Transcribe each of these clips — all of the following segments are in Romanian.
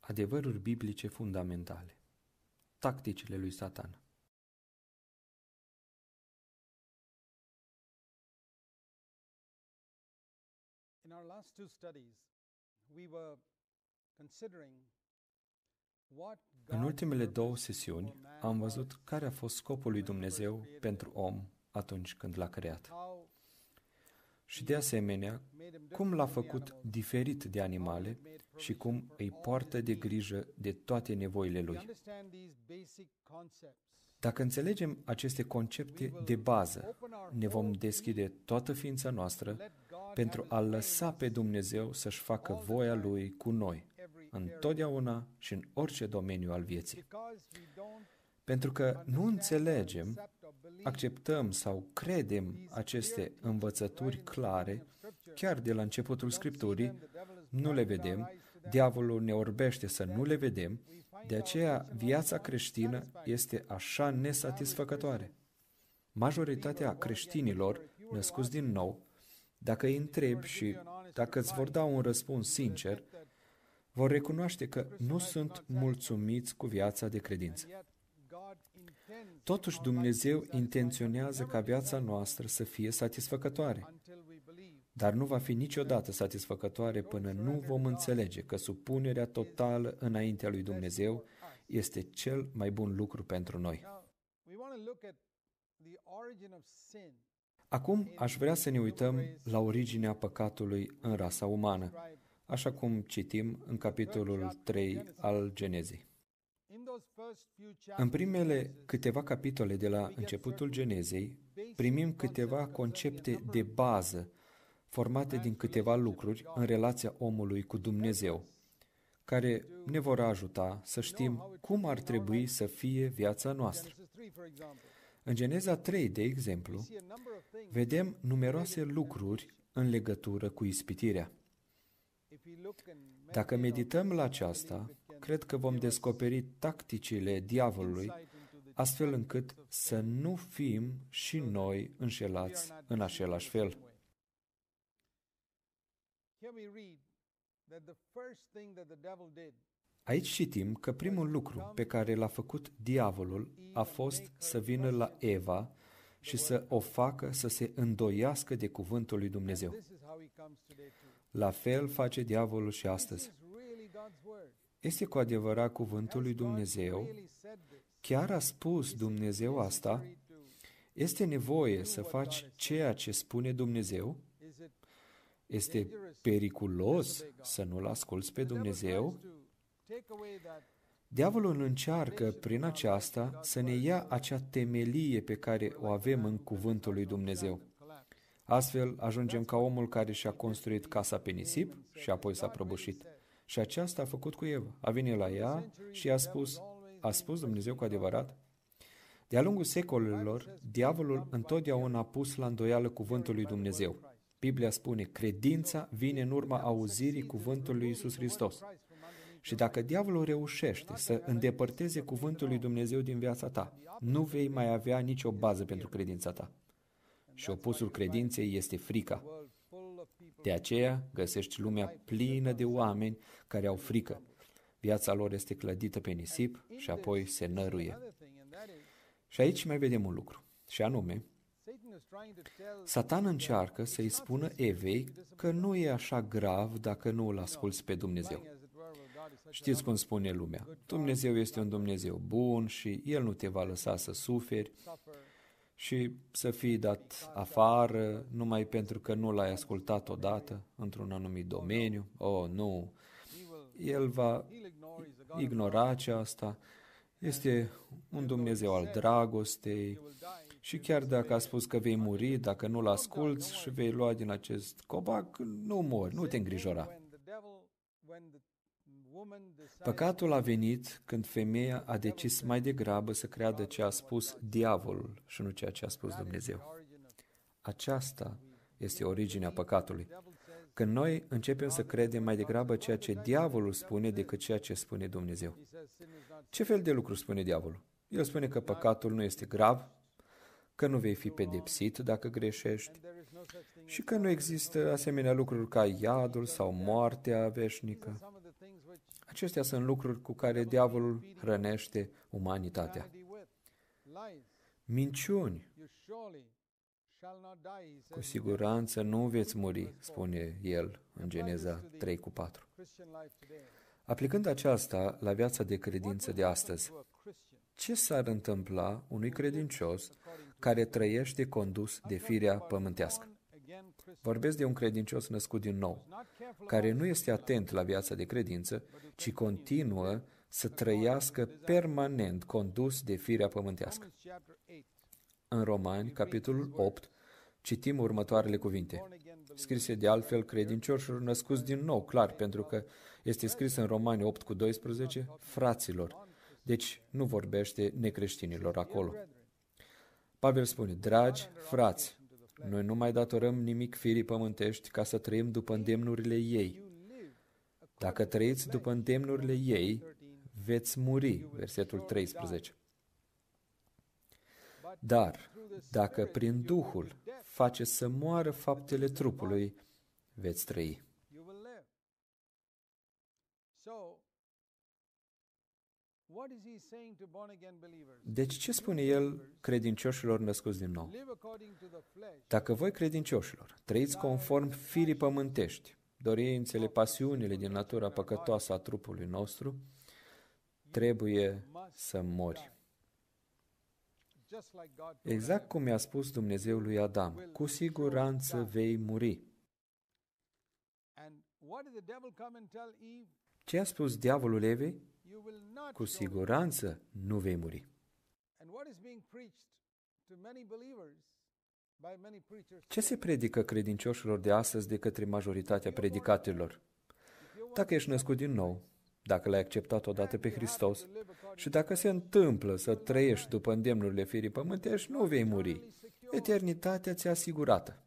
Adevăruri biblice fundamentale. Tacticile lui Satan. In our last two studies, we were considering what În God's ultimele două purpose sesiuni for man am was, văzut care a fost scopul lui Dumnezeu pentru om atunci când l-a creat. how Și de asemenea, cum l-a făcut diferit de animale și cum îi poartă de grijă de toate nevoile we lui. understand these basic concepts. Dacă înțelegem aceste concepte de bază, ne vom deschide toată ființa noastră pentru a lăsa pe Dumnezeu să-și facă voia Lui cu noi, întotdeauna și în orice domeniu al vieții. Because we don't Pentru că nu înțelegem, accept or believe acceptăm sau credem aceste învățături clare, chiar de la începutul Scripturii, nu le vedem, diavolul ne orbește să nu le vedem, de aceea viața creștină este așa nesatisfăcătoare. Majoritatea creștinilor născuți din nou, dacă îi întrebi și dacă îți vor da un răspuns sincer, vor recunoaște că nu sunt mulțumiți cu viața de credință. yet God intends Totuși Dumnezeu intenționează ca viața noastră să fie satisfăcătoare, until we believe. dar nu va fi niciodată satisfăcătoare până nu vom înțelege că supunerea totală înaintea lui Dumnezeu este cel mai bun lucru pentru noi. Now, we want to look at the origin of sin. Acum aș vrea să ne uităm la originea păcatului în rasa umană, așa cum citim în capitolul 3 al Genezei. In those first few În chapters, primele câteva capitole de la începutul Genezei, primim câteva concepte de bază formate din câteva lucruri în relația omului cu Dumnezeu, care ne vor ajuta să știm cum ar trebui să fie viața noastră. Genesis 3, for example, În Geneza 3, de exemplu, see a number of things. vedem numeroase lucruri în legătură cu ispitirea. If we look and Dacă meditate on medităm la this, I aceasta, believe it can cred că vom give us descoperi tacticile diavolului, insight into the astfel încât să nu fim și noi înșelați în același fel. same way. Here we read that the first thing that the devil did Aici citim că primul lucru pe care l-a făcut diavolul a fost să vină la Eva și să o facă să se îndoiască de cuvântul lui Dumnezeu. this is how he comes today too. La fel face diavolul și This astăzi. is really God's word. Este cu adevărat cuvântul lui Dumnezeu? Really said this. Chiar a spus Dumnezeu asta? Este nevoie să faci ceea ce spune Dumnezeu? Is it Este periculos să nu-L asculți pe Dumnezeu? to take away that Diavolul încearcă prin aceasta să ne ia acea temelie pe care o avem în cuvântul lui Dumnezeu. collapse? Astfel ajungem ca omul care și-a construit casa pe nisip și apoi s-a prăbușit. Și aceasta a făcut cu Eva. A venit la ea și a spus Dumnezeu cu adevărat? De-a lungul secolelor, diavolul întotdeauna a pus la îndoială cuvântul lui Dumnezeu. Biblia spune, credința vine în urma auzirii cuvântului lui Iisus Hristos. Și dacă diavolul reușește să îndepărteze cuvântul lui Dumnezeu din viața ta, nu vei mai avea nicio bază pentru credința ta. Și opusul credinței este frica. World full of people De aceea găsești lumea plină de oameni care au frică. Viața lor este clădită pe nisip și apoi se năruie. another thing, and that is Și aici mai vedem un lucru, și anume, Satan is trying to tell Satan încearcă să-i spună Evei că nu e așa grav dacă nu îl asculți pe Dumnezeu. as it were, well, God is such Știți cum spune lumea, Dumnezeu este un Dumnezeu bun și El nu te va lăsa să suferi suffer. și să fii dat afară numai pentru că nu l-ai ascultat odată într-un anumit domeniu. Oh, nu, El va He'll ignore. He's a God. ignora aceasta. Este un Dumnezeu al dragostei Will die. și chiar dacă a spus că vei muri, dacă nu-L asculți și vei lua din acest copac, nu mori, nu te îngrijora. When the woman decided Păcatul a venit când femeia a decis mai degrabă să creadă ce a spus diavolul și nu ceea ce a spus Dumnezeu. origin of Aceasta este originea păcatului. devil says, Când noi începem să credem mai degrabă ceea ce diavolul spune decât ceea ce spune Dumnezeu. he says sin is not Ce fel de lucru spune diavolul? El spune că păcatul nu este grav, că nu vei fi pedepsit dacă greșești there is no such thing și că nu există asemenea lucruri ca iadul sau moartea veșnică. some of the things which Acestea sunt lucruri cu care diavolul hrănește umanitatea. Minciuni. Cu siguranță nu veți muri, spune el în Geneza 3:4. Aplicând aceasta la viața de credință de astăzi, ce s-ar întâmpla unui credincios care trăiește condus de firea pământească? Vorbesc de un credincios născut din nou, care nu este atent la viața de credință, ci continuă să trăiască permanent condus de firea pământească. În Romani, capitolul 8, citim următoarele cuvinte, scrise de altfel credincioșilor născuți din nou, clar, pentru că este scris în Romani 8:12, fraților. Deci nu vorbește necreștinilor acolo. Pavel spune, dragi frați, noi nu mai datorăm nimic firii pământești ca să trăim după îndemnurile ei. Dacă trăiți după îndemnurile ei, veți muri, versetul 13. Dar, dacă prin Duhul faceți să moară faptele trupului, veți trăi. Deci ce spune el credincioșilor născuți din nou? Dacă voi credincioșilor trăiți conform firii pământești, dorințele, pasiunile din natura păcătoasă a trupului nostru, trebuie să mori. Exact cum i-a spus Dumnezeu lui Adam, cu siguranță vei muri. Ce a spus diavolul Evei? Cu siguranță nu vei muri. Ce se predică credincioșilor de astăzi de către majoritatea predicatelor? Dacă ești născut din nou, dacă l-ai acceptat odată pe Hristos și dacă se întâmplă să trăiești după îndemnurile firii pământești, nu vei muri. Eternitatea ți-e asigurată.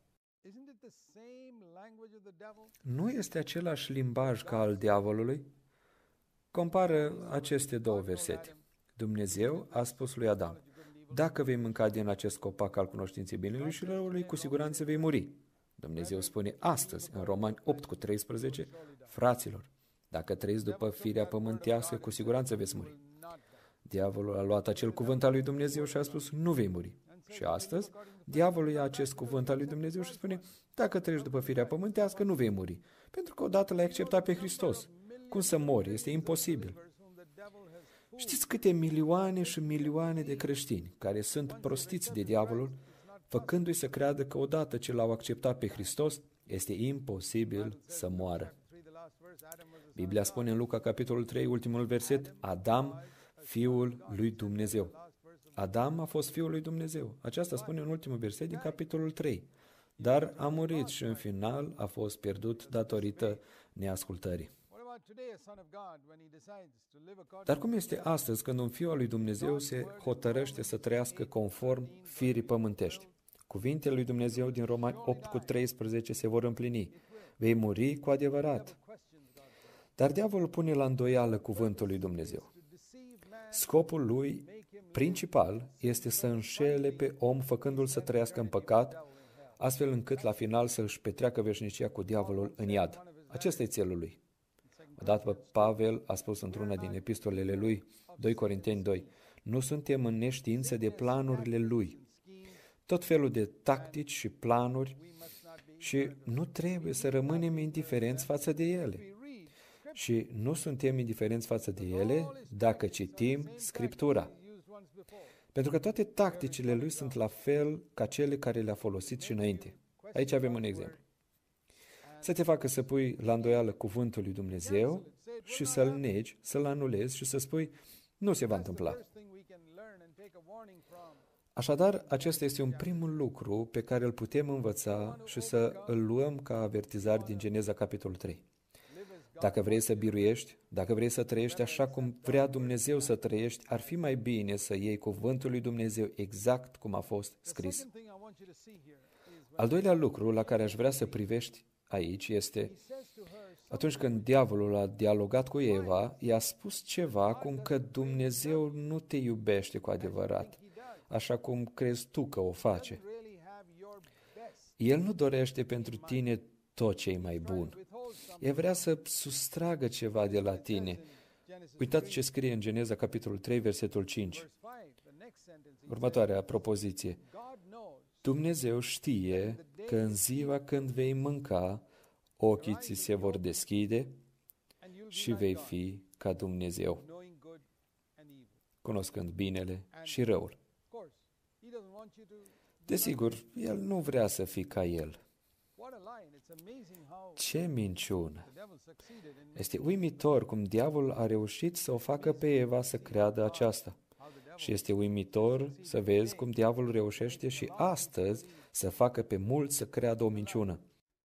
Nu este același limbaj ca al diavolului? Compară aceste două versete. Dumnezeu a spus lui Adam, dacă vei mânca din acest copac al cunoștinței binelui și răului, cu siguranță vei muri. Dumnezeu spune astăzi, în Romani 8:13, fraților, dacă trăiți după firea pământească, cu siguranță veți muri. Diavolul a luat acel cuvânt al lui Dumnezeu și a spus, nu vei muri. Și astăzi, diavolul ia acest cuvânt al lui Dumnezeu și spune, dacă trăiești după firea pământească, nu vei muri. Pentru că odată l-ai acceptat pe Hristos. Cum să mori? Este imposibil. Știți câte milioane și milioane de creștini care sunt prostiți de diavolul, făcându-i să creadă că odată ce l-au acceptat pe Hristos, este imposibil să moară. Biblia spune în Luca, capitolul 3, ultimul verset, Adam, fiul lui Dumnezeu. Adam a fost fiul lui Dumnezeu. Aceasta spune în ultimul verset din capitolul 3. Dar a murit și în final a fost pierdut datorită neascultării. Dar cum este astăzi când un fiu al lui Dumnezeu se hotărăște să trăiască conform firii pământești? Cuvintele lui Dumnezeu din Romani 8:13 se vor împlini. Vei muri cu adevărat. Dar diavolul pune la îndoială cuvântul lui Dumnezeu. Scopul lui principal este să înșele pe om făcându-l să trăiască în păcat, astfel încât la final să își petreacă veșnicia cu diavolul în iad. Acesta e țelul lui. Odată Pavel a spus într-una din epistolele lui, 2 Corinteni 2, nu suntem în neștiință de planurile lui. Tot felul de tactici și planuri și nu trebuie să rămânem indiferenți față de ele. Și nu suntem indiferenți față de ele dacă citim Scriptura. Pentru că toate tacticile lui sunt la fel ca cele care le-a folosit și înainte. Aici avem un exemplu. Să te facă să pui la îndoială cuvântul lui Dumnezeu și să-l negi, să-l anulezi și să spui, nu se va întâmpla. Așadar, acesta este un primul lucru pe care îl putem învăța și să îl luăm ca avertizare din Geneza capitolul 3. Dacă vrei să biruiești, dacă vrei să trăiești așa cum vrea Dumnezeu să trăiești, ar fi mai bine să iei cuvântul lui Dumnezeu exact cum a fost scris. Al doilea lucru la care aș vrea să privești aici este, atunci când diavolul a dialogat cu Eva, i-a spus ceva cum că Dumnezeu nu te iubește cu adevărat, așa cum crezi tu că o face. El nu dorește pentru tine tot ce e mai bun. El vrea să sustragă ceva de la tine. Uitați ce scrie în Geneza, capitolul 3, versetul 5. Următoarea propoziție. Dumnezeu știe că în ziua când vei mânca, ochii ți se vor deschide și vei fi ca Dumnezeu, cunoscând binele și răul. Desigur, El nu vrea să fii ca El. Ce minciună! Este uimitor cum diavolul a reușit să o facă pe Eva să creadă aceasta. Și este uimitor să vezi cum diavolul reușește și astăzi să facă pe mulți să creadă o minciună.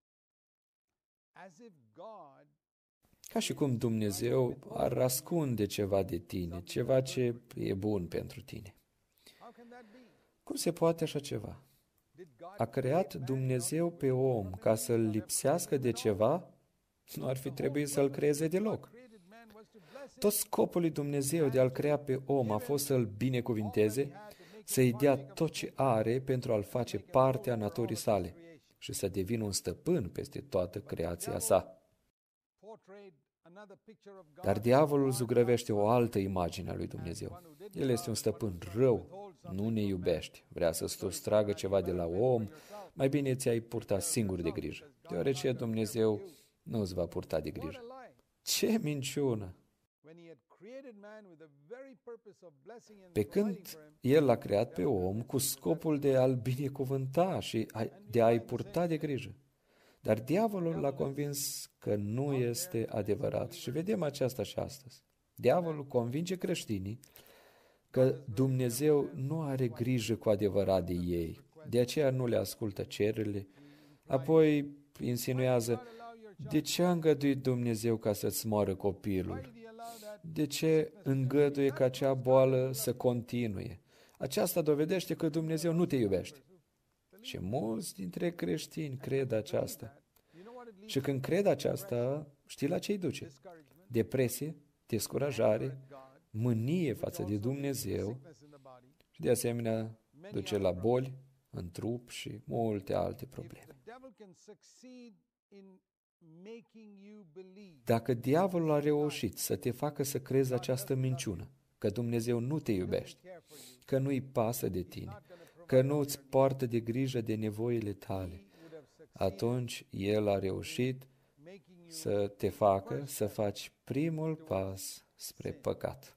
Ca și cum Dumnezeu ar ascunde ceva de tine, ceva ce e bun pentru tine. Cum se poate așa ceva? A creat Dumnezeu pe om ca să-l lipsească de ceva? Nu ar fi trebuit să-l creeze deloc. Tot scopul lui Dumnezeu de a-l crea pe om a fost să-l binecuvinteze, să-i dea tot ce are pentru a-l face parte a naturii sale și să devină un stăpân peste toată creația sa. Dar diavolul zugrăvește o altă imagine a lui Dumnezeu. El este un stăpân rău, nu ne iubește, vrea să sustragă ceva de la om, mai bine ți-ai purta singur de grijă, deoarece Dumnezeu nu îți va purta de grijă. Ce minciună! Pe când El l-a creat pe om cu scopul de a-l binecuvânta și de a-i purta de grijă. Dar diavolul l-a convins că nu este adevărat și vedem aceasta și astăzi. Diavolul convinge creștinii că Dumnezeu nu are grijă cu adevărat de ei, de aceea nu le ascultă cererile, apoi insinuează: de ce a îngăduit Dumnezeu ca să-ți moară copilul? De ce îngăduie ca acea boală să continue? Aceasta dovedește că Dumnezeu nu te iubește. Și mulți dintre creștini cred aceasta. Și când cred aceasta, știi la ce îi duce? Depresie, descurajare, mânie față de Dumnezeu și de asemenea duce la boli în trup și multe alte probleme. Dacă diavolul a reușit să te facă să crezi această minciună, că Dumnezeu nu te iubește, că nu-i pasă de tine, că nu îți poartă de grijă de nevoile tale, atunci El a reușit să te facă să faci primul pas spre păcat.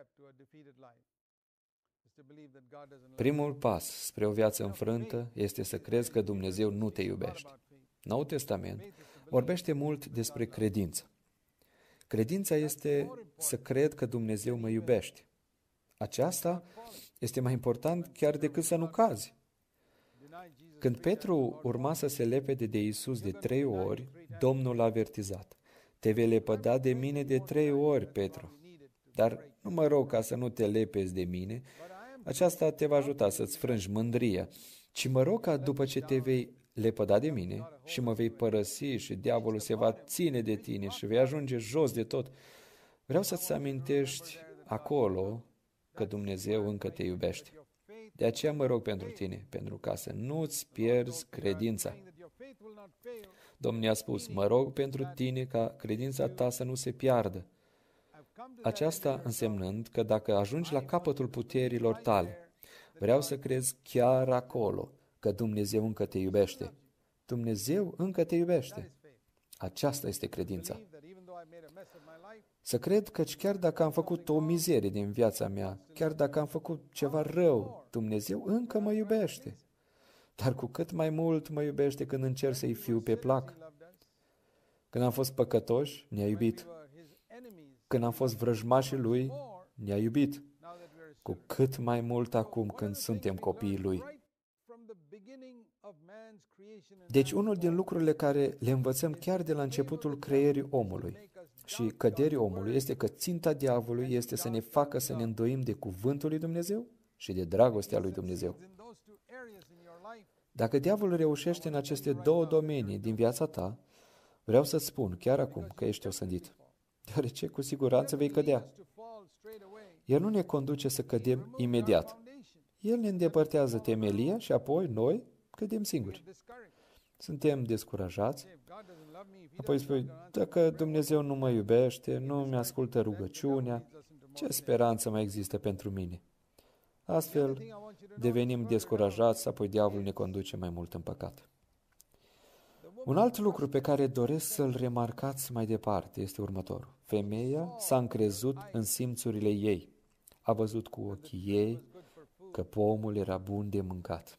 Primul pas spre o viață înfrântă este să crezi că Dumnezeu nu te iubește. Noul Testament vorbește mult despre credință. Credința este să cred că Dumnezeu mă iubește. Aceasta este mai important chiar decât să nu cazi. Când Petru urma să se lepede de Iisus de 3 ori, Domnul l-a avertizat: te vei lepăda de mine de 3 ori, Petru. Dar nu mă rog ca să nu te lepezi de mine, aceasta te va ajuta să-ți frângi mândria, ci mă rog ca după ce te vei lepăda de mine și mă vei părăsi și diavolul se va ține de tine și vei ajunge jos de tot, vreau să-ți amintești acolo că Dumnezeu încă te iubește. De aceea mă rog pentru tine, pentru ca să nu-ți pierzi credința. Domnul a spus: mă rog pentru tine ca credința ta să nu se piardă. Aceasta însemnând că dacă ajungi la capătul puterilor tale, vreau să crezi chiar acolo că Dumnezeu încă te iubește. Dumnezeu încă te iubește. Aceasta este credința. Să cred că chiar dacă am făcut o mizerie din viața mea, chiar dacă am făcut ceva rău, Dumnezeu încă mă iubește. Dar cu cât mai mult mă iubește când încerc să-i fiu pe plac. Când am fost păcătoși, ne-a iubit. Când am fost vrăjmașii Lui, ne-a iubit. Cu cât mai mult acum când suntem copiii Lui. Deci unul din lucrurile care le învățăm chiar de la începutul creierii omului și căderii omului este că ținta diavolului este să ne facă să ne îndoim de cuvântul lui Dumnezeu și de dragostea lui Dumnezeu. Dacă diavolul reușește în aceste 2 domenii din viața ta, vreau să-ți spun chiar acum că ești osândit, deoarece cu siguranță vei cădea. El nu ne conduce să cădem imediat. El ne îndepărtează temelia și apoi noi cădem singuri. Suntem descurajați. Apoi spui, dacă Dumnezeu nu mă iubește, nu mi-ascultă rugăciunea, ce speranță mai există pentru mine? Astfel, devenim descurajați, apoi diavolul ne conduce mai mult în păcat. Un alt lucru pe care doresc să-l remarcați mai departe este următorul. Femeia s-a încrezut în simțurile ei. A văzut cu ochii ei că pomul era bun de mâncat.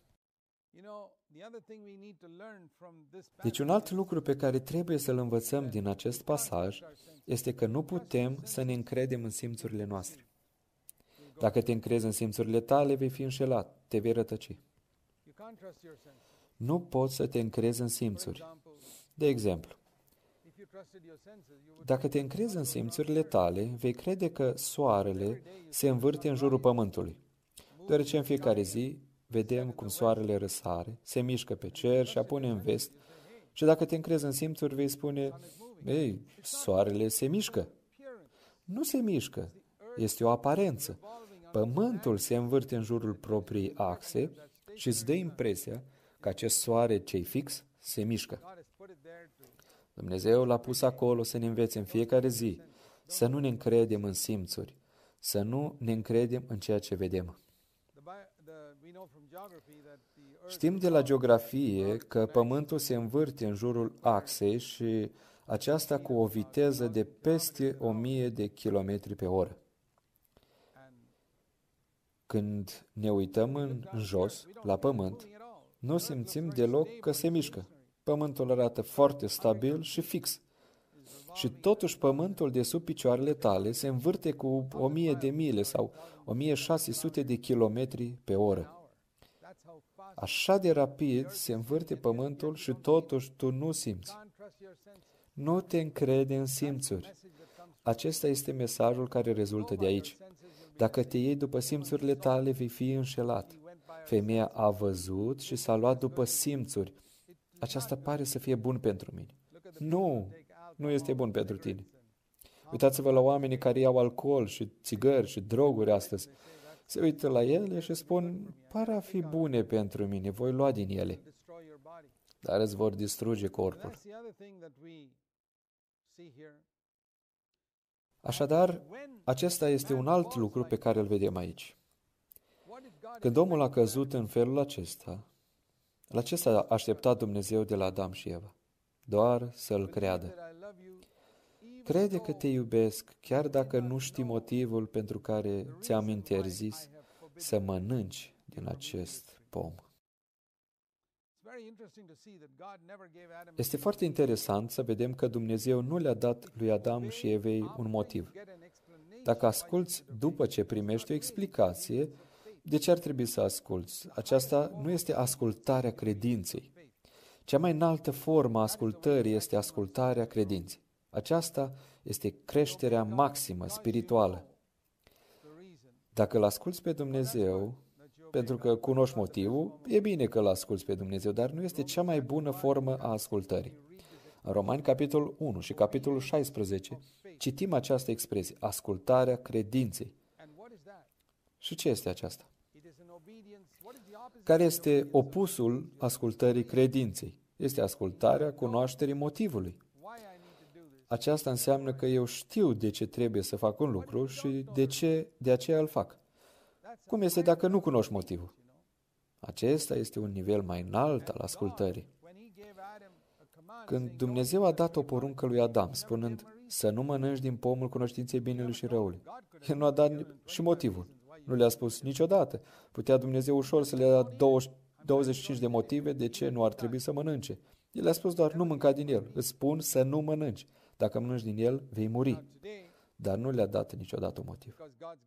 Deci un alt lucru pe care trebuie să-l învățăm din acest pasaj este că nu putem să ne încredem în simțurile noastre. Dacă te încrezi în simțurile tale, vei fi înșelat, te vei rătăci. Nu poți să te încrezi în simțuri. De exemplu, dacă te încrezi în simțurile tale, vei crede că soarele se învârte în jurul pământului, deoarece în fiecare zi vedem cum soarele răsare, se mișcă pe cer și apune în vest, și dacă te încrezi în simțuri, vei spune, ei, soarele se mișcă. Nu se mișcă, este o aparență. Pământul se învârte în jurul propriei axe și îți dă impresia că acest soare ce-i fix se mișcă. Dumnezeu l-a pus acolo să ne învețe în fiecare zi să nu ne încredem în simțuri, să nu ne încredem în ceea ce vedem. Știm de la geografie că Pământul se învârte în jurul axei și aceasta cu o viteză de peste 1000 de kilometri pe oră. Când ne uităm în jos, la Pământ, nu simțim deloc că se mișcă. Pământul arată foarte stabil și fix. Și totuși Pământul de sub picioarele tale se învârte cu 1000 de mile sau 1600 de kilometri pe oră. Așa de rapid se învârte Pământul și totuși tu nu simți. Nu te încrede în simțuri. Acesta este mesajul care rezultă de aici. Dacă te iei după simțurile tale, vei fi înșelat. Femeia a văzut și s-a luat după simțuri. Aceasta pare să fie bun pentru mine. Nu este bun pentru tine. Uitați-vă la oamenii care iau alcool și țigări și droguri astăzi. Se uită la ele și spun, par a fi bune pentru mine, voi lua din ele. Dar îți vor distruge corpul. Așadar, acesta este un alt lucru pe care îl vedem aici. Când omul a căzut în felul acesta, la ce s-a așteptat Dumnezeu de la Adam și Eva? Doar să-L creadă. Crede că te iubesc, chiar dacă nu știi motivul pentru care ți-am interzis să mănânci din acest pom. Este foarte interesant să vedem că Dumnezeu nu le-a dat lui Adam și Evei un motiv. Dacă asculți după ce primești o explicație, de ce ar trebui să asculți? Aceasta nu este ascultarea credinței. Cea mai înaltă formă a ascultării este ascultarea credinței. Aceasta este creșterea maximă spirituală. Dacă îl asculți pe Dumnezeu, pentru că cunoști motivul, e bine că îl asculți pe Dumnezeu, dar nu este cea mai bună formă a ascultării. În Romani, capitolul 1 și capitolul 16, citim această expresie, ascultarea credinței. Și ce este aceasta? Care este opusul ascultării credinței? Este ascultarea cunoașterii motivului. Aceasta înseamnă că eu știu de ce trebuie să fac un lucru și de aceea îl fac. Cum este dacă nu cunoști motivul? Acesta este un nivel mai înalt al ascultării. Când Dumnezeu a dat o poruncă lui Adam, spunând să nu mănânci din pomul cunoștinței binelui și răului, El nu a dat și motivul. Nu le-a spus niciodată. Putea Dumnezeu ușor să le dea 25 de motive de ce nu ar trebui să mănânce. El le-a spus doar, nu mânca din el. Îți spun să nu mănânci. Dacă mănânci din el, vei muri. Dar nu le-a dat niciodată un motiv.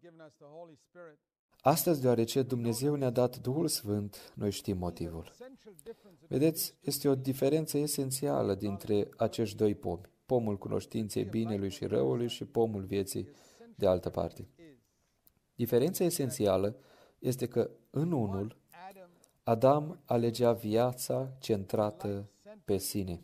Astăzi, deoarece Dumnezeu ne-a dat Duhul Sfânt, noi știm motivul. Vedeți, este o diferență esențială dintre acești doi pomi. Pomul cunoștinței binelui și răului și pomul vieții de altă parte. Diferența esențială este că în unul, Adam alegea viața centrată pe sine.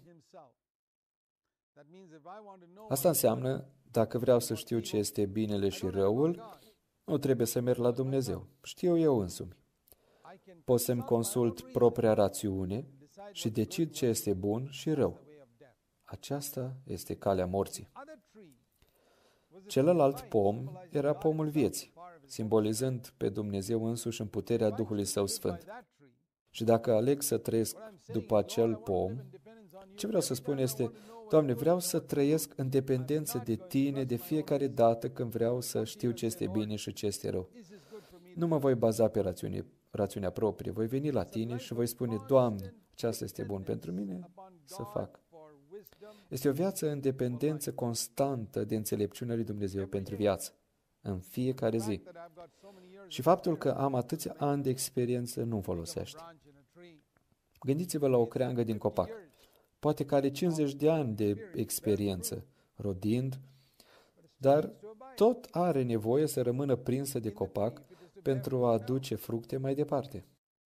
Asta înseamnă, dacă vreau să știu ce este binele și răul, nu trebuie să merg la Dumnezeu. Știu eu însumi. Pot să-mi consult propria rațiune și decid ce este bun și rău. Aceasta este calea morții. Celălalt pom era pomul vieții, simbolizând pe Dumnezeu însuși în puterea Duhului Său Sfânt. Și dacă aleg să trăiesc după acel pom, ce vreau să spun este, Doamne, vreau să trăiesc în dependență de Tine de fiecare dată când vreau să știu ce este bine și ce este rău. Nu mă voi baza pe rațiunea proprie. Voi veni la Tine și voi spune, Doamne, aceasta este bun pentru mine, să fac. Este o viață în dependență constantă de înțelepciunea lui Dumnezeu pentru viață, în fiecare zi. Și faptul că am atâția ani de experiență nu-mi folosește. Gândiți-vă la o creangă din copac. Poate că are 50 de ani de experiență, rodind, dar tot are nevoie să rămână prinsă de copac pentru a aduce fructe mai departe.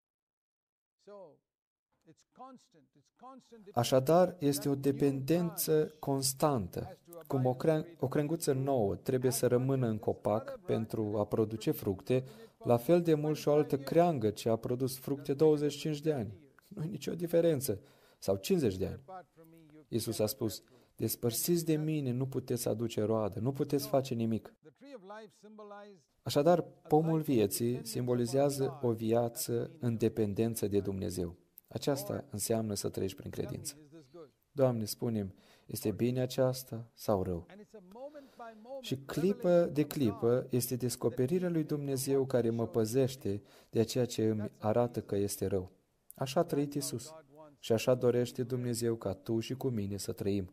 Așadar, este o dependență constantă. Cum o crenguță nouă trebuie să rămână în copac pentru a produce fructe, la fel de mult și o altă creangă ce a produs fructe 25 de ani. Nu e nicio diferență. Sau 50 de ani. Iisus a spus, despărțiți de mine, nu puteți aduce roadă, nu puteți face nimic. Așadar, pomul vieții simbolizează o viață în dependență de Dumnezeu. Aceasta înseamnă să trăiești prin credință. Doamne, spune-mi, este bine aceasta sau rău? Și clipă de clipă este descoperirea lui Dumnezeu care mă păzește de ceea ce îmi arată că este rău. Așa a trăit Iisus. Și așa dorește Dumnezeu ca tu și cu mine să trăim.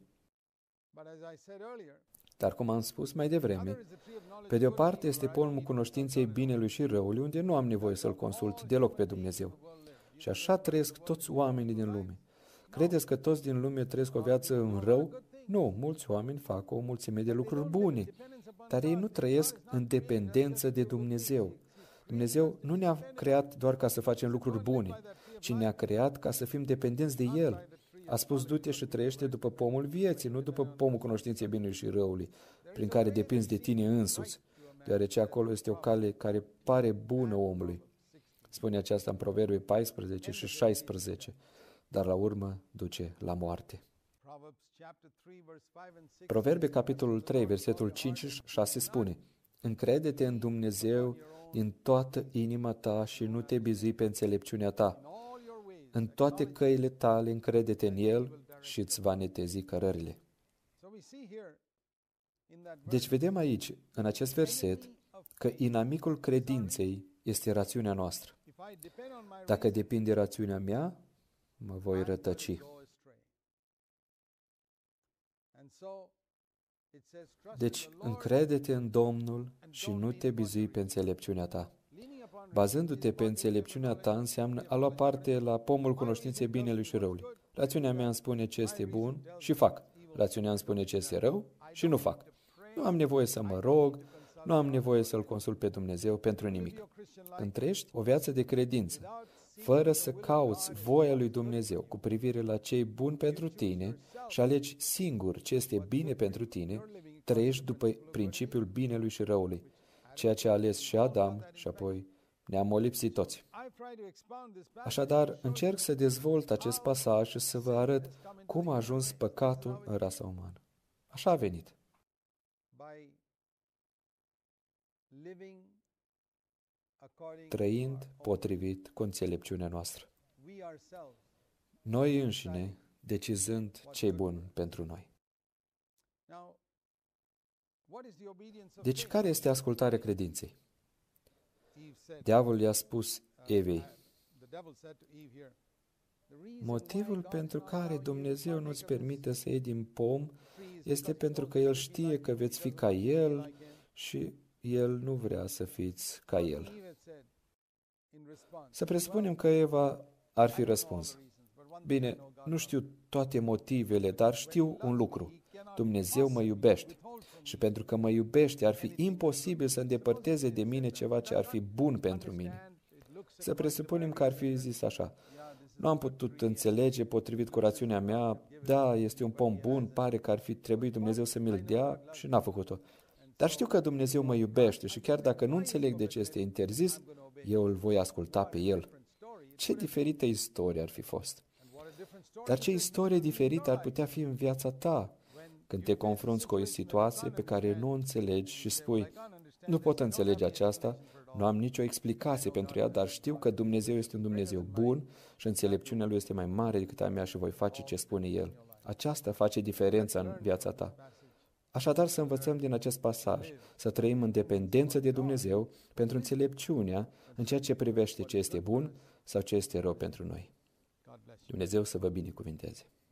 Dar cum am spus mai devreme, pe de o parte este pomul cunoștinței binelui și răului, unde nu am nevoie să-L consult deloc pe Dumnezeu. Și așa trăiesc toți oamenii din lume. Credeți că toți din lume trăiesc o viață în rău? Nu, mulți oameni fac o mulțime de lucruri bune, dar ei nu trăiesc în dependență de Dumnezeu. Dumnezeu nu ne-a creat doar ca să facem lucruri bune, ci ne-a creat ca să fim dependenți de El. A spus, du-te și trăiește după pomul vieții, nu după pomul cunoștinței binului și răului, prin care depinzi de tine însuți, deoarece acolo este o cale care pare bună omului. Spune aceasta în Proverbe 14 și 16, dar la urmă duce la moarte. Proverbe, capitolul 3, versetul 5 și 6 spune, încrede-te în Dumnezeu din toată inima ta și nu te bizui pe înțelepciunea ta. În toate căile tale încrede-te în El și îți va netezi cărările. Deci vedem aici, în acest verset, că inamicul credinței este rațiunea noastră. Dacă depinde de rațiunea mea, mă voi rătăci. Deci, încrede-te în Domnul și nu te bizui pe înțelepciunea ta. Bazându-te pe înțelepciunea ta înseamnă a lua parte la pomul cunoștinței binelui și răului. Rațiunea mea îmi spune ce este bun și fac. Rațiunea îmi spune ce este rău și nu fac. Nu am nevoie să mă rog, nu am nevoie să-L consult pe Dumnezeu pentru nimic. Când trăiești o viață de credință, fără să cauți voia lui Dumnezeu cu privire la ce e bun pentru tine și alegi singur ce este bine pentru tine, trăiești după principiul binelui și răului, ceea ce a ales și Adam și apoi ne-am molipsit toți. Așadar, încerc să dezvolt acest pasaj și să vă arăt cum a ajuns păcatul în rasa umană. Așa a venit. Trăind potrivit cu înțelepciunea noastră. Noi înșine, decizând ce-i bun pentru noi. Deci, care este ascultarea credinței? Diavolul i-a spus Evei, motivul pentru care Dumnezeu nu-ți permite să iei din pom este pentru că El știe că veți fi ca El și El nu vrea să fiți ca El. Să presupunem că Eva ar fi răspuns. Bine, nu știu toate motivele, dar știu un lucru. Dumnezeu mă iubește. Și pentru că mă iubește, ar fi imposibil să îndepărteze de mine ceva ce ar fi bun pentru mine. Să presupunem că ar fi zis așa. Nu am putut înțelege potrivit cu rațiunea mea, da, este un pom bun, pare că ar fi trebuit Dumnezeu să mi-l dea și n-a făcut-o. Dar știu că Dumnezeu mă iubește și chiar dacă nu înțeleg de ce este interzis, eu îl voi asculta pe El. Ce diferită istorie ar fi fost! Dar ce istorie diferită ar putea fi în viața ta când te confrunți cu o situație pe care nu o înțelegi și spui, nu pot înțelege aceasta, nu am nicio explicație pentru ea, dar știu că Dumnezeu este un Dumnezeu bun și înțelepciunea Lui este mai mare decât a mea și voi face ce spune El. Aceasta face diferența în viața ta. Așadar, să învățăm din acest pasaj, să trăim în dependență de Dumnezeu pentru înțelepciunea în ceea ce privește ce este bun sau ce este rău pentru noi. Dumnezeu să vă binecuvinteze.